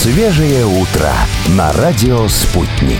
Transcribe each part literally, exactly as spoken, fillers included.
Свежее утро на радио «Спутник».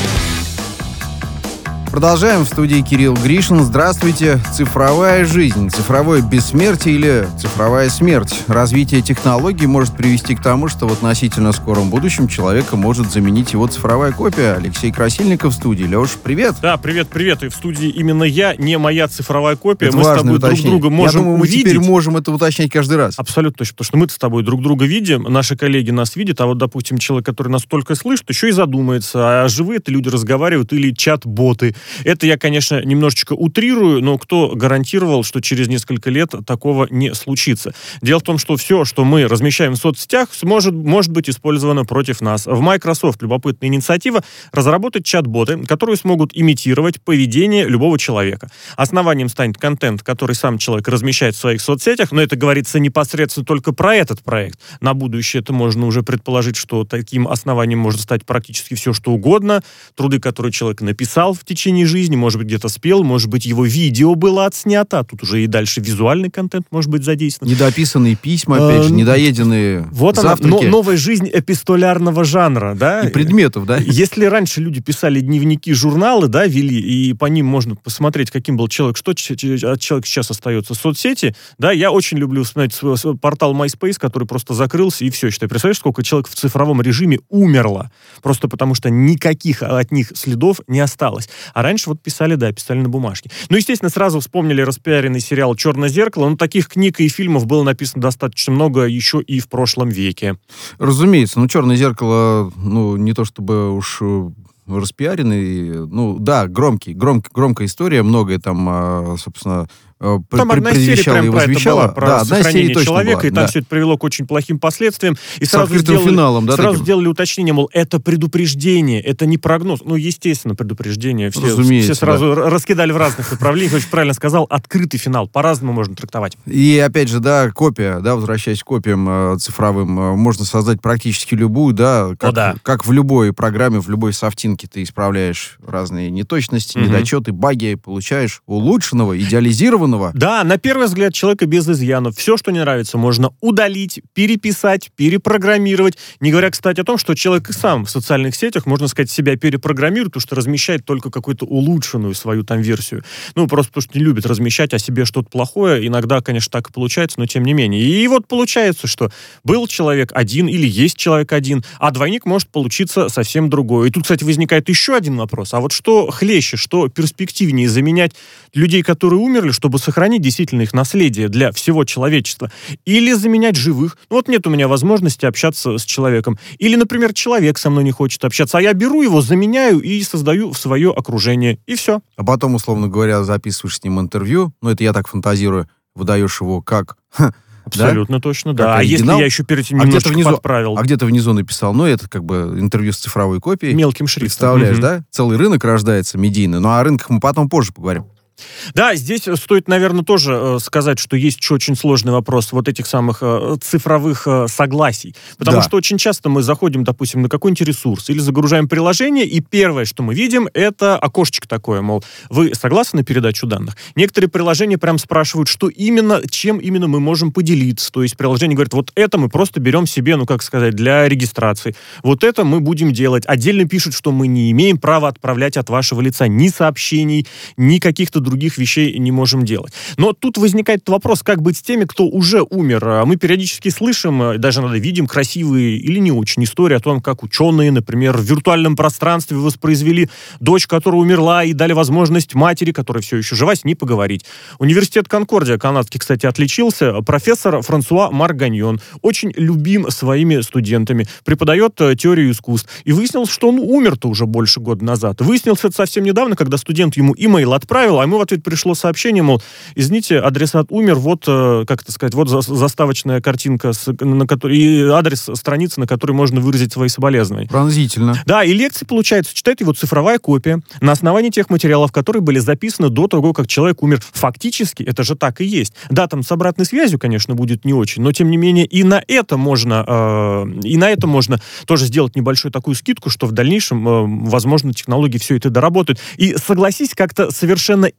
Продолжаем. В студии Кирилл Гришин. Здравствуйте. Цифровая жизнь, цифровое бессмертие или цифровая смерть. Развитие технологий может привести к тому, что в относительно скором будущем человека может заменить его цифровая копия. Алексей Красильников в студии. Леш, привет. Да, привет, привет. И в студии именно я, не моя цифровая копия. Это мы с тобой уточнение. друг друга можем Я думаю, мы увидеть. теперь можем это уточнять каждый раз. Абсолютно точно, потому что мы с тобой друг друга видим, наши коллеги нас видят, а вот, допустим, человек, который нас только слышит, еще и задумается, а живые-то люди разговаривают или чат-боты. Это я, конечно, немножечко утрирую, но кто гарантировал, что через несколько лет такого не случится? Дело в том, что все, что мы размещаем в соцсетях, сможет, может быть использовано против нас. В Microsoft любопытная инициатива разработать чат-боты, которые смогут имитировать поведение любого человека. Основанием станет контент, который сам человек размещает в своих соцсетях, но это говорится непосредственно только про этот проект. На будущее это можно уже предположить, что таким основанием может стать практически все, что угодно. Труды, которые человек написал в течение жизни, может быть, где-то спел, может быть, его видео было отснято, а тут уже и дальше визуальный контент может быть задействован. Недописанные письма, опять же, недоеденные вот она, завтраки. но, новая жизнь эпистолярного жанра, да? И предметов, да? Если раньше люди писали дневники, журналы, да, вели, и по ним можно посмотреть, каким был человек, что человек сейчас остается в соцсети, да, я очень люблю вспоминать свой, свой портал MySpace, который просто закрылся, и все, считай. Представляешь, сколько человек в цифровом режиме умерло, просто потому что никаких от них следов не осталось. А раньше вот писали, да, писали на бумажке. Ну, естественно, сразу вспомнили распиаренный сериал «Черное зеркало». Ну, таких книг и фильмов было написано достаточно много еще и в прошлом веке. Разумеется. Ну, «Черное зеркало», ну, не то чтобы уж распиаренный, ну, да, громкий, гром, громкая история, многое там, собственно, там одна серия прям про это была, про да, сохранение человека, была, и там да. все это привело к очень плохим последствиям. И С сразу, сделали, финалом, да, сразу таким? сделали уточнение, мол, это предупреждение, это не прогноз. Ну, естественно, предупреждение. Все, Разумеется, все сразу да. раскидали в разных направлениях. Очень правильно сказал, открытый финал. По-разному можно трактовать. И, опять же, да, копия, да, возвращаясь к копиям э, цифровым, э, можно создать практически любую, да, как, О, да. как в любой программе, в любой софтинке ты исправляешь разные неточности, Угу. недочеты, баги, получаешь улучшенного, идеализированного. Да, на первый взгляд человека без изъянов. Все, что не нравится, можно удалить, переписать, перепрограммировать. Не говоря, кстати, о том, что человек и сам в социальных сетях, можно сказать, себя перепрограммирует, потому что размещает только какую-то улучшенную свою там версию. Ну, просто потому что не любит размещать о себе что-то плохое. Иногда, конечно, так и получается, но тем не менее. И вот получается, что был человек один или есть человек один, а двойник может получиться совсем другой. И тут, кстати, возникает еще один вопрос. А вот что хлеще, что перспективнее заменять людей, которые умерли, чтобы сохранить действительно их наследие для всего человечества, или заменять живых? Ну вот нет у меня возможности общаться с человеком. Или, например, человек со мной не хочет общаться, а я беру его, заменяю и создаю в свое окружение. И все. А потом, условно говоря, записываешь с ним интервью, ну это я так фантазирую, выдаешь его как... Абсолютно да? точно, как да. А оригинал, если я еще перед этим а немножечко где-то внизу, подправил? А где-то внизу написал, ну это как бы интервью с цифровой копией. Мелким шрифтом. Представляешь, угу. да? Целый рынок рождается медийный. Ну, о рынках мы потом позже поговорим. Да, здесь стоит, наверное, тоже э, сказать, что есть еще очень сложный вопрос вот этих самых э, цифровых э, согласий. Потому да. что очень часто мы заходим, допустим, на какой-нибудь ресурс или загружаем приложение, и первое, что мы видим, это окошечко такое, мол, вы согласны на передачу данных? Некоторые приложения прям спрашивают, что именно, чем именно мы можем поделиться. То есть приложение говорит, вот это мы просто берем себе, ну, как сказать, для регистрации. Вот это мы будем делать. Отдельно пишут, что мы не имеем права отправлять от вашего лица ни сообщений, ни каких-то других вещей не можем делать. Но тут возникает вопрос, как быть с теми, кто уже умер. Мы периодически слышим, даже иногда видим красивые или не очень истории о том, как ученые, например, в виртуальном пространстве воспроизвели дочь, которая умерла, и дали возможность матери, которая все еще жива, с ней поговорить. Университет Конкордия канадский, кстати, отличился. Профессор Франсуа Марганьон очень любим своими студентами, преподает теорию искусств. И выяснилось, что он умер-то уже больше года назад. Выяснилось это совсем недавно, когда студент ему имейл отправил, а ему в ответ пришло сообщение, мол, извините, адресат умер, вот, как это сказать, вот заставочная картинка, на которой, и адрес страницы, на которой можно выразить свои соболезнования. Пронзительно. Да, и лекции, получается, читает его цифровая копия на основании тех материалов, которые были записаны до того, как человек умер. Фактически, это же так и есть. Да, там с обратной связью, конечно, будет не очень, но, тем не менее, и на это можно, э, и на это можно тоже сделать небольшую такую скидку, что в дальнейшем, э, возможно, технологии все это доработают. И, согласись, как-то совершенно иначе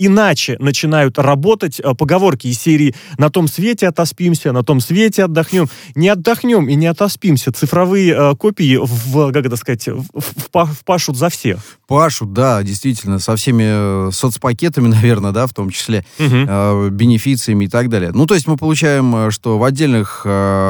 иначе начинают работать поговорки из серии «на том свете отоспимся, на том свете отдохнем». Не отдохнем и не отоспимся. Цифровые э, копии, в, как это сказать, в, в, впашут за всех. Пашут, да, действительно, со всеми соцпакетами, наверное, да, в том числе, угу. э, бенефициями и так далее. Ну, то есть мы получаем, что в отдельных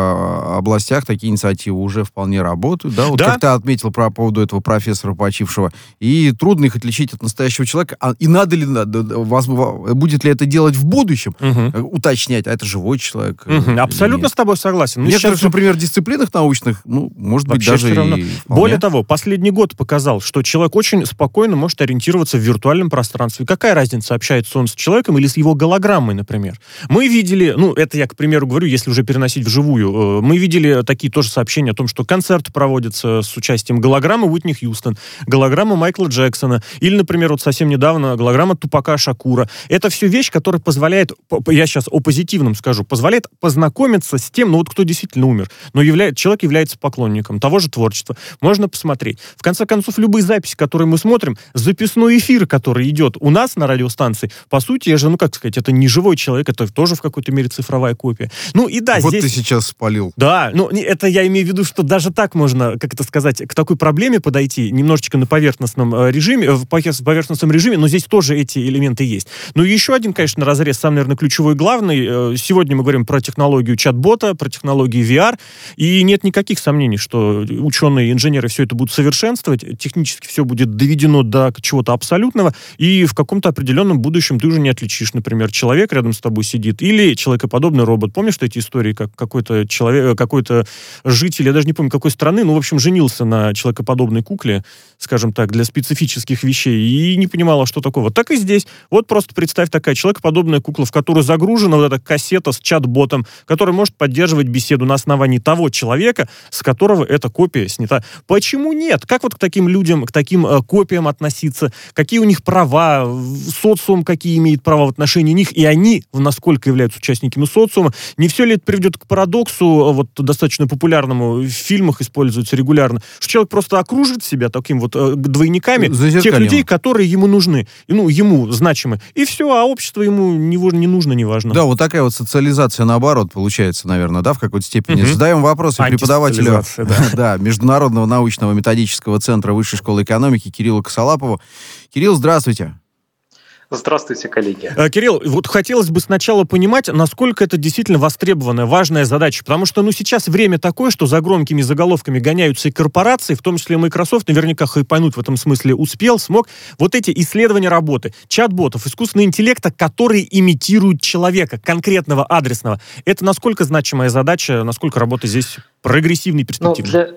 э, областях такие инициативы уже вполне работают, да, вот да. Как ты отметил про поводу этого профессора почившего, и трудно их отличить от настоящего человека, а, и надо ли, надо, вас, будет ли это делать в будущем, угу. уточнять, а это живой человек. Угу. Абсолютно с тобой согласен. В некоторых, сейчас... например, дисциплинах научных, ну, может быть, даже и... Более того, последний год показал, что человек очень спокойно может ориентироваться в виртуальном пространстве. Какая разница, общается он с человеком или с его голограммой, например? Мы видели, ну, это я, к примеру, говорю, если уже переносить вживую, мы видели такие тоже сообщения о том, что концерты проводятся с участием голограммы Уитни Хьюстон, голограммы Майкла Джексона, или, например, вот совсем недавно голограмма Тупака Шакура. Это все вещь, которая позволяет, я сейчас о позитивном скажу, позволяет познакомиться с тем, ну, вот кто действительно умер, но являет, человек является поклонником того же творчества. Можно посмотреть. В конце концов, любые записи, которые мы смотрим, записной эфир, который идет у нас на радиостанции, по сути, я же, ну, как сказать, это не живой человек, это тоже в какой-то мере цифровая копия. Ну, и да, вот здесь... ты сейчас спалил. Да, ну, это я имею в виду, что даже так можно, как это сказать, к такой проблеме подойти, немножечко на поверхностном режиме, в поверхностном режиме, но здесь тоже эти элементы есть. Ну, и еще один, конечно, разрез, сам, наверное, ключевой и главный. Сегодня мы говорим про технологию чат-бота, про технологии ви ар, и нет никаких сомнений, что ученые и инженеры все это будут совершенствовать, технически все будет доведено до чего-то абсолютного, и в каком-то определенном будущем ты уже не отличишь, например, человек рядом с тобой сидит или человекоподобный робот. Помнишь, что эти истории, как какой-то человек, какой-то житель, я даже не помню, какой страны, ну, в общем, женился на человекоподобной кукле, скажем так, для специфических вещей, и не понимала, что такое. Вот так и здесь. Вот просто представь, такая человекоподобная кукла, в которую загружена вот эта кассета с чат-ботом, который может поддерживать беседу на основании того человека, с которого эта копия снята. Почему нет? Как вот к таким людям, к таким э, копиям относиться? Какие у них права? Социум какие имеет права в отношении них? И они, насколько являются участниками социума? Не все ли это приведет к парадоксу, вот достаточно популярному, в фильмах используется регулярно, что человек просто окружит себя таким вот э, двойниками тех людей, которые ему нужны, ну, ему значимы. И все, а общество ему не, не нужно, не важно. Да, вот такая вот социализация наоборот получается, наверное, да, в какой-то степени. Угу. Задаем вопросы преподавателю да. Да, Международного научного методического центра Высшей школы экономики Кириллу Косолапову. Кирилл, здравствуйте. Здравствуйте, коллеги. Кирилл, вот хотелось бы сначала понимать, насколько это действительно востребованная, важная задача, потому что, ну, сейчас время такое, что за громкими заголовками гоняются и корпорации, в том числе Microsoft, наверняка хайпануть в этом смысле успел, смог. Вот эти исследования работы, чат-ботов, искусственного интеллекта, которые имитируют человека, конкретного, адресного, это насколько значимая задача, насколько работа здесь прогрессивной и перспективной? Ну, для...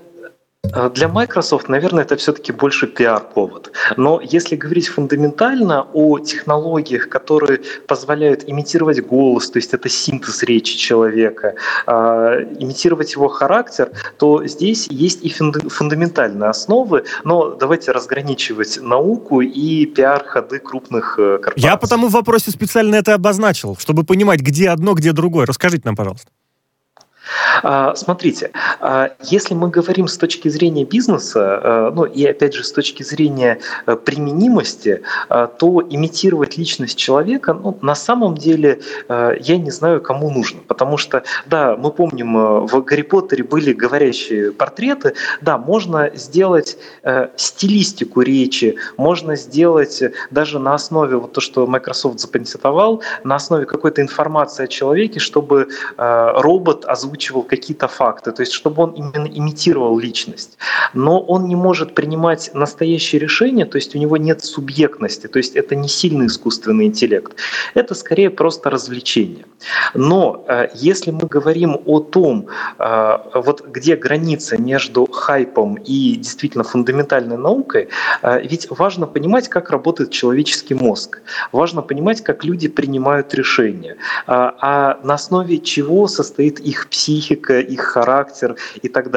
Для Microsoft, наверное, это все-таки больше пиар-повод. Но если говорить фундаментально о технологиях, которые позволяют имитировать голос, то есть это синтез речи человека, имитировать его характер, то здесь есть и фундаментальные основы, но давайте разграничивать науку и пиар-ходы крупных корпораций. Я потому в вопросе специально это обозначил, чтобы понимать, где одно, где другое. Расскажите нам, пожалуйста. Смотрите, если мы говорим с точки зрения бизнеса, ну и опять же с точки зрения применимости, то имитировать личность человека, ну, на самом деле я не знаю, кому нужно. Потому что, да, мы помним, в Гарри Поттере были говорящие портреты, да, можно сделать стилистику речи, можно сделать даже на основе, вот то, что Microsoft запатентовал, на основе какой-то информации о человеке, чтобы робот озвучивал какие-то факты, то есть чтобы он именно имитировал личность. Но он не может принимать настоящие решения, то есть у него нет субъектности, то есть это не сильный искусственный интеллект. Это скорее просто развлечение. Но э, если мы говорим о том, э, вот где граница между хайпом и действительно фундаментальной наукой, э, ведь важно понимать, как работает человеческий мозг. Важно понимать, как люди принимают решения, э, а на основе чего состоит их психика, их характер и так далее.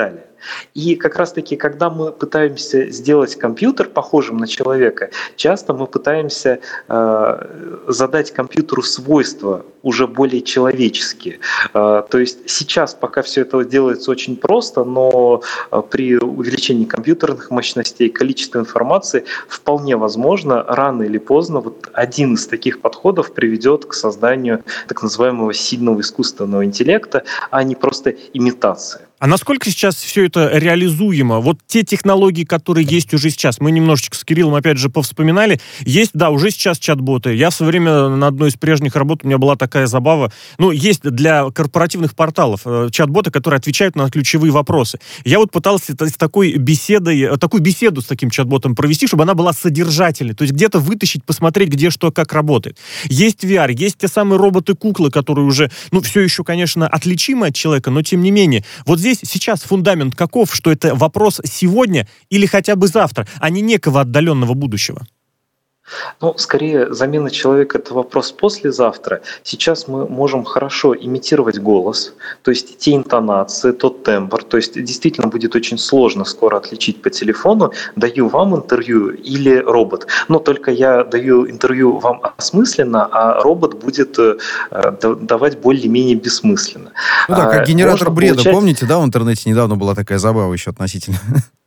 И как раз-таки, когда мы пытаемся сделать компьютер похожим на человека, часто мы пытаемся э, задать компьютеру свойства уже более человеческие. Э, то есть сейчас пока все это делается очень просто, но э, при увеличении компьютерных мощностей количество информации вполне возможно рано или поздно вот один из таких подходов приведет к созданию так называемого сильного искусственного интеллекта, а не просто имитации. А насколько сейчас все это реализуемо? Вот те технологии, которые есть уже сейчас, мы немножечко с Кириллом, опять же, повспоминали, есть, да, уже сейчас чат-боты. Я в свое время на одной из прежних работ, у меня была такая забава, ну, есть для корпоративных порталов э, чат-боты, которые отвечают на ключевые вопросы. Я вот пытался с такой беседой, такую беседу с таким чат-ботом провести, чтобы она была содержательной, то есть где-то вытащить, посмотреть, где что, как работает. Есть ви ар, есть те самые роботы-куклы, которые уже, ну, все еще, конечно, отличимы от человека, но тем не менее, вот здесь сейчас фундамент каков, что это вопрос сегодня или хотя бы завтра, а не некого отдаленного будущего? Ну, скорее, замена человека – это вопрос послезавтра. Сейчас мы можем хорошо имитировать голос, то есть те интонации, тот тембр. То есть действительно будет очень сложно скоро отличить по телефону, даю вам интервью или робот. Но только я даю интервью вам осмысленно, а робот будет э, давать более-менее бессмысленно. Ну да, как а, генератор бреда, получать... помните, да, в интернете недавно была такая забава еще относительно.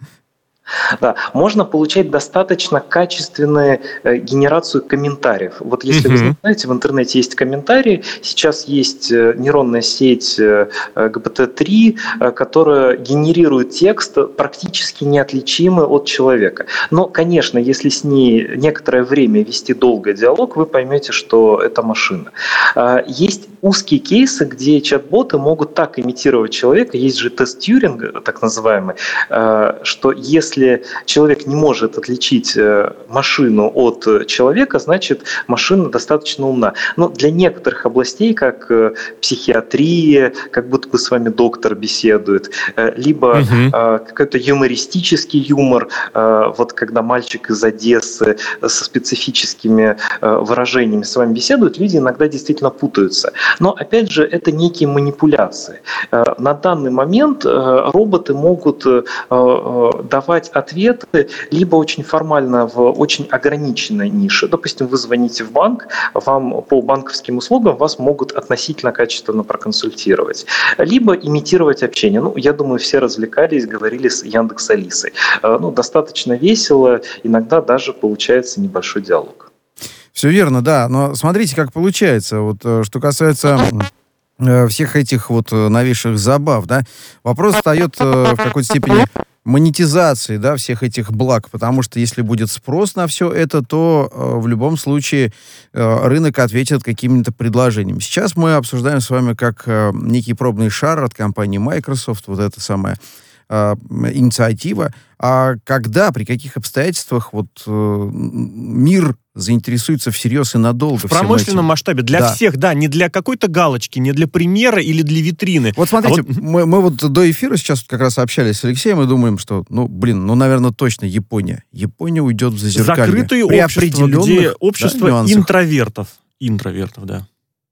Да, можно получать достаточно качественную э, генерацию комментариев. Вот если uh-huh. вы знаете, в интернете есть комментарии, сейчас есть э, нейронная сеть э, джи пи ти три, э, которая генерирует текст практически неотличимый от человека. Но, конечно, если с ней некоторое время вести долго диалог, вы поймете, что это машина. Э, есть узкие кейсы, где чат-боты могут так имитировать человека. Есть же тест Тьюринга, так называемый, э, что если Если человек не может отличить машину от человека, значит, машина достаточно умна. Но для некоторых областей, как психиатрия, как будто бы с вами доктор беседует, либо угу. какой-то юмористический юмор, вот когда мальчик из Одессы со специфическими выражениями с вами беседует, люди иногда действительно путаются. Но, опять же, это некие манипуляции. На данный момент роботы могут давать ответы либо очень формально в очень ограниченной нише. Допустим, вы звоните в банк, вам по банковским услугам вас могут относительно качественно проконсультировать. Либо имитировать общение. Ну, я думаю, все развлекались, говорили с Яндекс.Алисой. Ну, достаточно весело, иногда даже получается небольшой диалог. Все верно, да. Но смотрите, как получается. Вот что касается всех этих вот новейших забав, да, вопрос встает в какой-то степени монетизации, да, всех этих благ, потому что если будет спрос на все это, то э, в любом случае э, рынок ответит какими-то предложениями. Сейчас мы обсуждаем с вами как э, некий пробный шар от компании Microsoft, вот эта самая э, инициатива. А когда, при каких обстоятельствах вот э, мир заинтересуется всерьез и надолго? В промышленном масштабе. Для да. всех, да. Не для какой-то галочки, не для примера или для витрины. Вот смотрите, а вот... Мы, мы вот до эфира сейчас как раз общались с Алексеем и думаем, что, ну, блин, ну, наверное, точно Япония. Япония уйдет в зазеркалье. Закрытые при общества, где общество да, интровертов. Интровертов, да.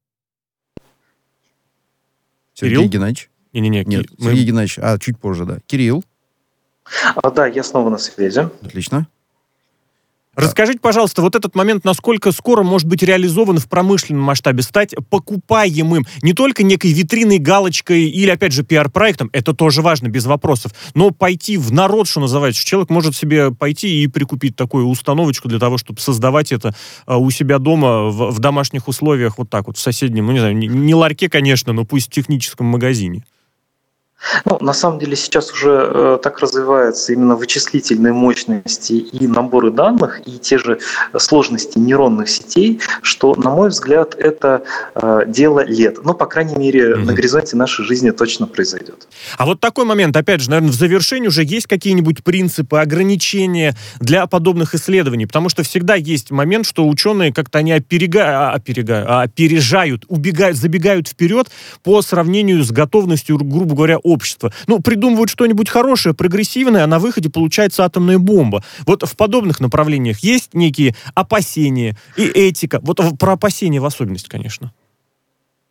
Сергей Кирилл? Геннадьевич? Не-не-не. Нет, мы... Сергей Геннадьевич, а, чуть позже, да. Кирилл? А, да, я снова на связи. Отлично. Расскажите, пожалуйста, вот этот момент, насколько скоро может быть реализован в промышленном масштабе, стать покупаемым не только некой витриной, галочкой или, опять же, пиар-проектом, это тоже важно, без вопросов, но пойти в народ, что называется, что человек может себе пойти и прикупить такую установочку для того, чтобы создавать это у себя дома в, в домашних условиях, вот так вот, в соседнем, ну, не знаю, не, не ларьке, конечно, но пусть в техническом магазине. Ну, на самом деле сейчас уже э, так развиваются именно вычислительные мощности и наборы данных, и те же сложности нейронных сетей, что, на мой взгляд, это э, дело лет. Ну, по крайней мере, mm-hmm. на горизонте нашей жизни точно произойдет. А вот такой момент, опять же, наверное, в завершении уже есть какие-нибудь принципы, ограничения для подобных исследований? Потому что всегда есть момент, что ученые как-то они оперегают, оперегают, опережают, убегают, забегают вперед по сравнению с готовностью, грубо говоря, общества. Ну, придумывают что-нибудь хорошее, прогрессивное, а на выходе получается атомная бомба. Вот в подобных направлениях есть некие опасения и этика. Вот про опасения в особенности, конечно.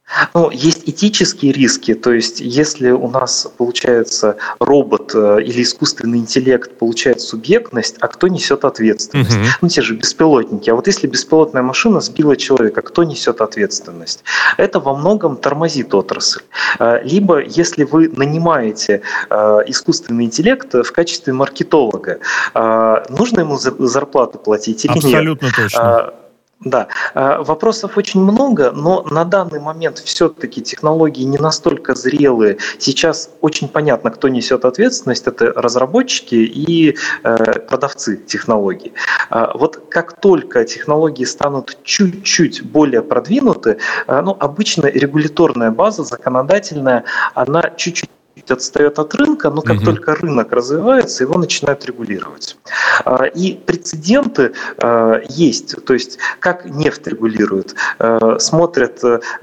Ну, есть этические риски, то есть если у нас получается робот э, или искусственный интеллект получает субъектность, а кто несет ответственность? Мгм. Ну, те же беспилотники. А вот если беспилотная машина сбила человека, кто несет ответственность? Это во многом тормозит отрасль. Э, Либо если вы нанимаете э, искусственный интеллект в качестве маркетолога, э, нужно ему за- зарплату платить или нет? Абсолютно точно. А, Да, а, вопросов очень много, но на данный момент все-таки технологии не настолько зрелые. Сейчас очень понятно, кто несет ответственность. Это разработчики и э, продавцы технологий. А Вот как только технологии станут чуть-чуть более продвинуты, а, ну, обычно регуляторная база законодательная, она чуть-чуть отстает от рынка, но как Мгм. только рынок развивается, его начинают регулировать. А, И прецеденты а, есть, то есть как нефть регулируют. А, Смотрят,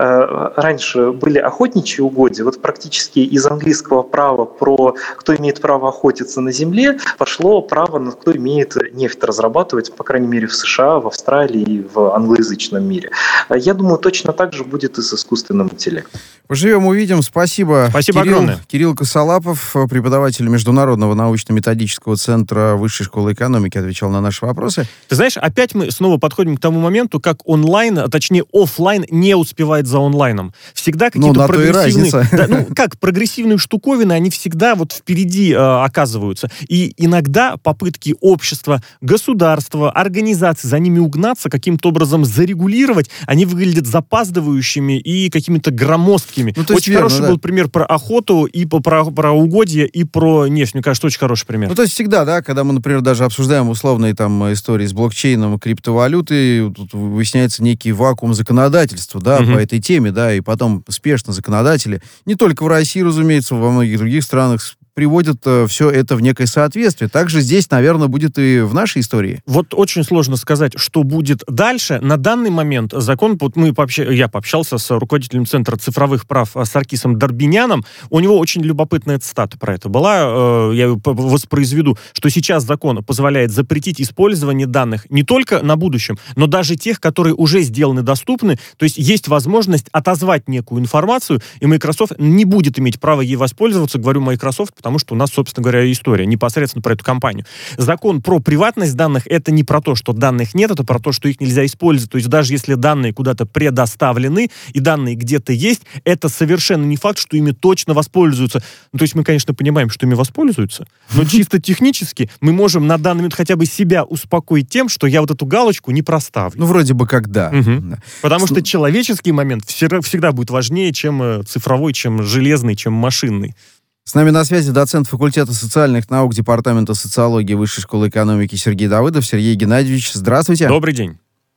а, раньше были охотничьи угодья, вот практически из английского права про кто имеет право охотиться на земле, пошло право на кто имеет нефть разрабатывать, по крайней мере в США, в Австралии и в англоязычном мире. А Я думаю, точно так же будет и с искусственным интеллектом. Поживем, увидим. Спасибо. Спасибо Кирилл, огромное. Кирилл Косолапов, преподаватель Международного научно-методического центра Высшей школы экономики, отвечал на наши вопросы. Ты знаешь, опять мы снова подходим к тому моменту, как онлайн, а точнее офлайн не успевает за онлайном. Всегда какие-то на то и прогрессивные... разница. Да, ну, как, прогрессивные штуковины, они всегда вот впереди э, оказываются. И иногда попытки общества, государства, организаций за ними угнаться, каким-то образом зарегулировать, они выглядят запаздывающими и какими-то громоздкими. Ну, то есть очень верно, хороший да. был пример про охоту, и по- про, про угодья, и про нефть. Мне кажется, очень хороший пример. Ну, то есть всегда, да, когда мы, например, даже обсуждаем условные там истории с блокчейном, криптовалютой, тут выясняется некий вакуум законодательства, да, Мгм. по этой теме, да, и потом спешно законодатели, не только в России, разумеется, во многих других странах, с- приводят все это в некое соответствие. Также здесь, наверное, будет и в нашей истории. Вот очень сложно сказать, что будет дальше. На данный момент закон, вот мы пообща- я пообщался с руководителем Центра цифровых прав э, Саркисом Дарбиняном, у него очень любопытная цитата про это была, э, я ее п- воспроизведу, что сейчас закон позволяет запретить использование данных не только на будущем, но даже тех, которые уже сделаны доступны, то есть есть возможность отозвать некую информацию, и Microsoft не будет иметь права ей воспользоваться, говорю Microsoft, потому что у нас, собственно говоря, история непосредственно про эту компанию. Закон про приватность данных — это не про то, что данных нет, это про то, что их нельзя использовать. То есть даже если данные куда-то предоставлены и данные где-то есть, это совершенно не факт, что ими точно воспользуются. Ну, то есть мы, конечно, понимаем, что ими воспользуются, но чисто технически мы можем на данный момент хотя бы себя успокоить тем, что я вот эту галочку не проставлю. Ну, вроде бы как да. Мгм. Да. Потому что человеческий момент всегда, всегда будет важнее, чем э, цифровой, чем железный, чем машинный. С нами на связи доцент факультета социальных наук Департамента социологии Высшей школы экономики Сергей Давыдов. Сергей Геннадьевич, здравствуйте. Добрый день.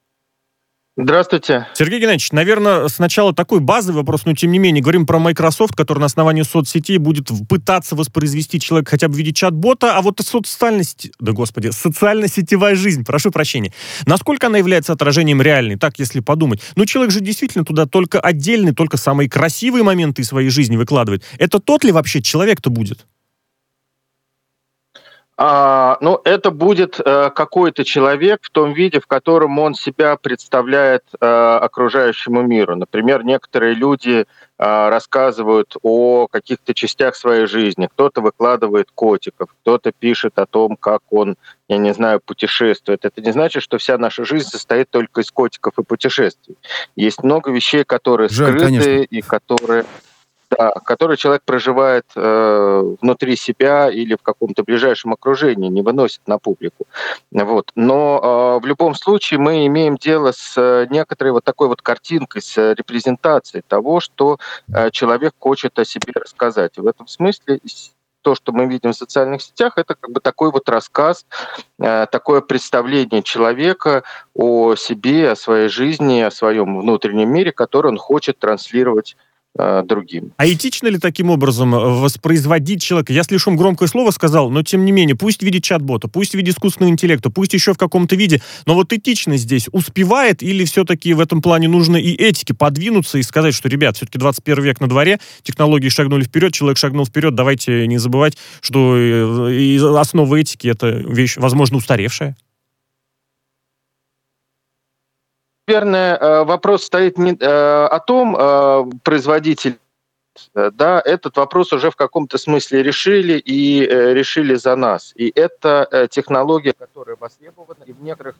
Здравствуйте. Сергей Геннадьевич, наверное, сначала такой базовый вопрос, но тем не менее, говорим про Microsoft, который на основании соцсетей будет в- пытаться воспроизвести человека хотя бы в виде чат-бота, а вот социальность, да господи, социально-сетевая жизнь, прошу прощения, насколько она является отражением реальной, так если подумать. Ну, человек же действительно туда только отдельный, только самые красивые моменты из своей жизни выкладывает. Это тот ли вообще человек-то будет? А, ну, это будет э, какой-то человек в том виде, в котором он себя представляет э, окружающему миру. Например, некоторые люди э, рассказывают о каких-то частях своей жизни. Кто-то выкладывает котиков, кто-то пишет о том, как он, я не знаю, путешествует. Это не значит, что вся наша жизнь состоит только из котиков и путешествий. Есть много вещей, которые Жаль, скрыты конечно. и которые... Да, который человек проживает э, внутри себя или в каком-то ближайшем окружении, не выносит на публику. Вот. Но э, в любом случае мы имеем дело с э, некоторой вот такой вот картинкой, с э, репрезентацией того, что э, человек хочет о себе рассказать. И в этом смысле то, что мы видим в социальных сетях, это как бы такой вот рассказ, э, такое представление человека о себе, о своей жизни, о своем внутреннем мире, который он хочет транслировать другим. А этично ли таким образом воспроизводить человека? Я слишком громкое слово сказал, но тем не менее, пусть в виде чат-бота, пусть в виде искусственного интеллекта, пусть еще в каком-то виде, но вот этичность здесь успевает или все-таки в этом плане нужно и этике подвинуться и сказать, что, ребят, все-таки двадцать первый век на дворе, технологии шагнули вперед, человек шагнул вперед, давайте не забывать, что и основа этики — это вещь, возможно, устаревшая? наверное, вопрос стоит не о том, производитель, да, этот вопрос уже в каком-то смысле решили и решили за нас. И это технология, которая востребована, и в некоторых...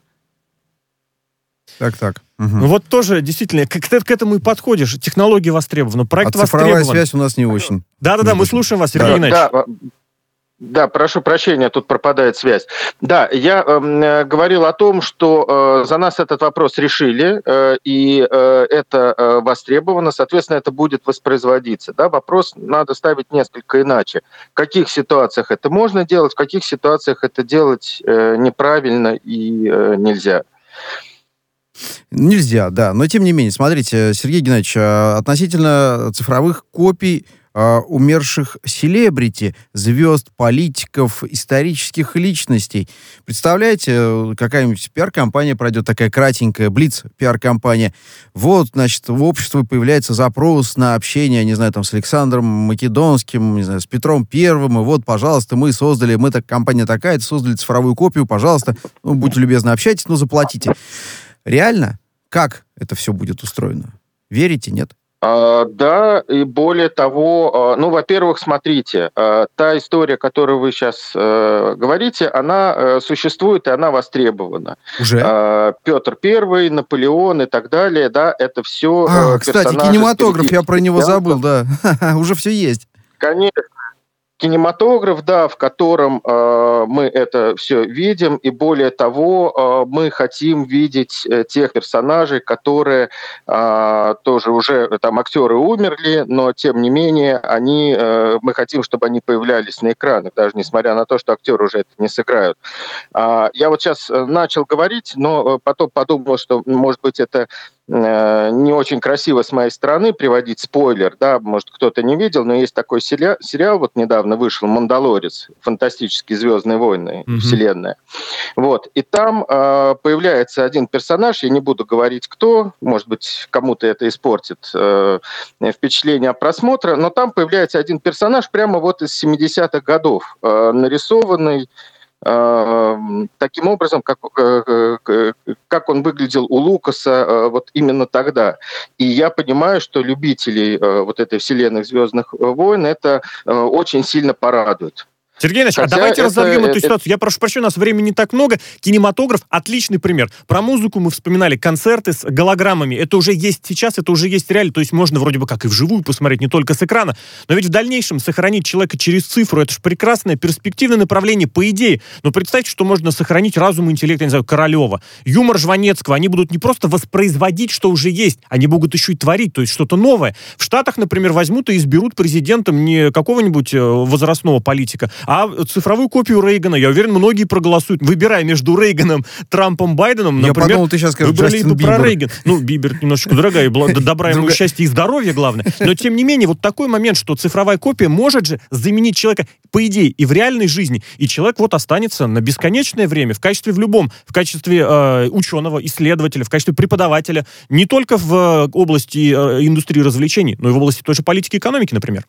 Так, так. Угу. Ну вот тоже, действительно, как ты к этому и подходишь. Технология востребована, проект а востребован. Цифровая связь у нас не очень. Да-да-да, мы слушаем вас, Сергей Геннадьевич. Да, да, прошу прощения, тут пропадает связь. Да, я э, говорил о том, что э, за нас этот вопрос решили, э, и э, это э, востребовано, соответственно, это будет воспроизводиться. Да, вопрос надо ставить несколько иначе. В каких ситуациях это можно делать, в каких ситуациях это делать э, неправильно и э, нельзя. Нельзя, да. Но тем не менее, смотрите, Сергей Геннадьевич, относительно цифровых копий умерших селебрити, звезд, политиков, исторических личностей. Представляете, какая-нибудь пиар-компания пройдет, такая кратенькая, блиц пиар-компания. Вот, значит, в обществе появляется запрос на общение, не знаю, там, с Александром Македонским, не знаю, с Петром Первым, и вот, пожалуйста, мы создали, мы так, компания такая, создали цифровую копию, пожалуйста, ну, будьте любезны, общайтесь, но заплатите. Реально? Как это все будет устроено? Верите, нет? А, да, и более того, ну, во-первых, смотрите, та история, которую вы сейчас э, говорите, она э, существует и она востребована. Уже? А, Петр Первый, Наполеон и так далее, да, это все а, кстати, кинематограф, я про него забыл, да. Уже все есть. Конечно. Кинематограф, да, в котором э, мы это все видим, и более того, э, мы хотим видеть э, тех персонажей, которые э, тоже уже, там, актеры умерли, но, тем не менее, они, э, мы хотим, чтобы они появлялись на экранах, даже несмотря на то, что актеры уже это не сыграют. Э, я вот сейчас начал говорить, но потом подумал, что, может быть, это не очень красиво с моей стороны приводить спойлер, да, может, кто-то не видел, но есть такой сериал, сериал вот недавно вышел, «Мандалорец», фантастические «Звездные войны», mm-hmm. вселенная. Вот, и там э, появляется один персонаж, я не буду говорить кто, может быть, кому-то это испортит э, впечатление от просмотра, но там появляется один персонаж прямо вот из семидесятых годов, э, нарисованный таким образом, как, как он выглядел у Лукаса вот именно тогда. И я понимаю, что любителей вот этой вселенной «Звездных войн» это очень сильно порадует. Сергей Ильич, а давайте это, разовьем это, эту ситуацию. Это... Я прошу прощения, у нас времени не так много. Кинематограф — отличный пример. Про музыку мы вспоминали, концерты с голограммами. Это уже есть сейчас, это уже есть реально. То есть можно вроде бы как и вживую посмотреть, не только с экрана. Но ведь в дальнейшем сохранить человека через цифру — это же прекрасное, перспективное направление, по идее. Но представьте, что можно сохранить разум и интеллект, я не знаю, Королева, юмор Жванецкого. Они будут не просто воспроизводить, что уже есть, они будут еще и творить, то есть что-то новое. В Штатах, например, возьмут и изберут президентом не какого-нибудь возрастного политика, а цифровую копию Рейгана. Я уверен, многие проголосуют, выбирая между Рейганом, Трампом, Байденом. Я например, подумал, ты сейчас скажешь выбрали Джастин бы Бибер. про Рейган. Ну, Бибер немножечко дорогая, добра ему счастья и здоровья, главное. Но, тем не менее, вот такой момент, что цифровая копия может же заменить человека, по идее, и в реальной жизни. И человек вот останется на бесконечное время в качестве в любом, в качестве э, ученого, исследователя, в качестве преподавателя, не только в э, области э, индустрии развлечений, но и в области той же политики и экономики, например.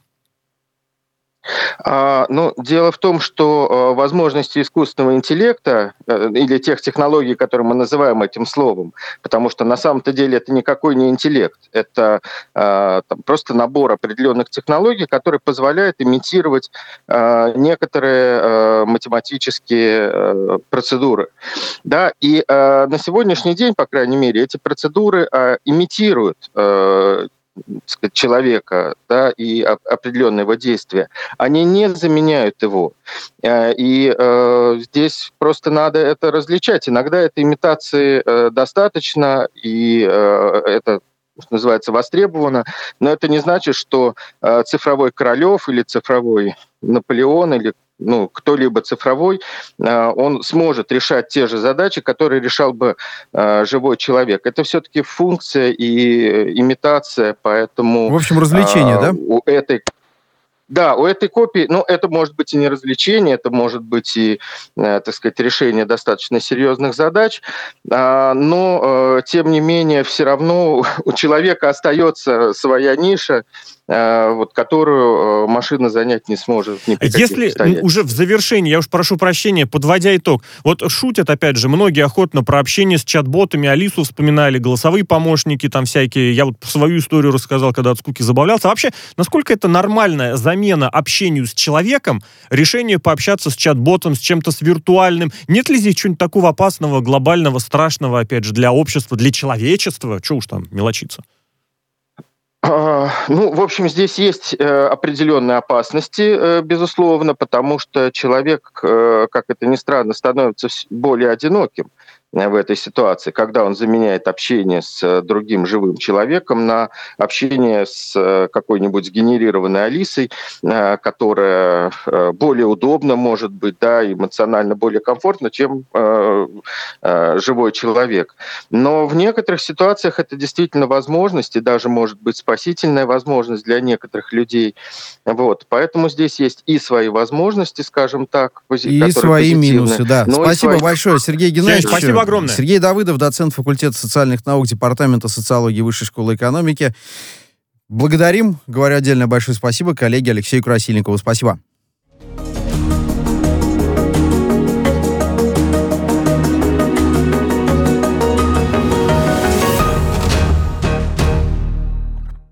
А, ну, дело в том, что а, возможности искусственного интеллекта а, или тех технологий, которые мы называем этим словом, потому что на самом-то деле это никакой не интеллект, это а, там, просто набор определенных технологий, которые позволяют имитировать а, некоторые а, математические а, процедуры. Да? И а, на сегодняшний день, по крайней мере, эти процедуры а, имитируют а, сказать, человека, да, и определенные его действия, они не заменяют его. И э, здесь просто надо это различать. Иногда этой имитации э, достаточно, и э, это, что называется, востребовано, но это не значит, что э, цифровой Королёв или цифровой Наполеон или ну, кто-либо цифровой, он сможет решать те же задачи, которые решал бы живой человек. Это все-таки функция и имитация, поэтому... В общем, развлечение, да? У этой... Да, у этой копии, ну, это может быть и не развлечение, это может быть и, так сказать, решение достаточно серьезных задач, но, тем не менее, все равно у человека остается своя ниша, вот, которую машина занять не сможет ни при каких Если обстоятельствах. уже в завершении, я уж прошу прощения, подводя итог, вот шутят, опять же, многие охотно про общение с чат-ботами, Алису вспоминали, голосовые помощники там всякие, я вот свою историю рассказал, когда от скуки забавлялся. А вообще, насколько это нормальная замена общению с человеком, решение пообщаться с чат-ботом, с чем-то с виртуальным? Нет ли здесь чего-нибудь такого опасного, глобального, страшного, опять же, для общества, для человечества? Чего уж там мелочиться? Ну, в общем, здесь есть э, определенные опасности, э, безусловно, потому что человек, э, как это ни странно, становится более одиноким в этой ситуации, когда он заменяет общение с другим живым человеком на общение с какой-нибудь сгенерированной Алисой, которая более удобна, может быть, да, эмоционально более комфортна, чем э, э, живой человек. Но в некоторых ситуациях это действительно возможность, и даже может быть спасительная возможность для некоторых людей. Вот. Поэтому здесь есть и свои возможности, скажем так, и свои минусы, да. Спасибо свои... большое, Сергей Геннадьевич. Спасибо огромное. Сергей Давыдов, доцент факультета социальных наук, департамента социологии Высшей школы экономики. Благодарим. Говорю отдельно большое спасибо коллеге Алексею Красильникову. Спасибо.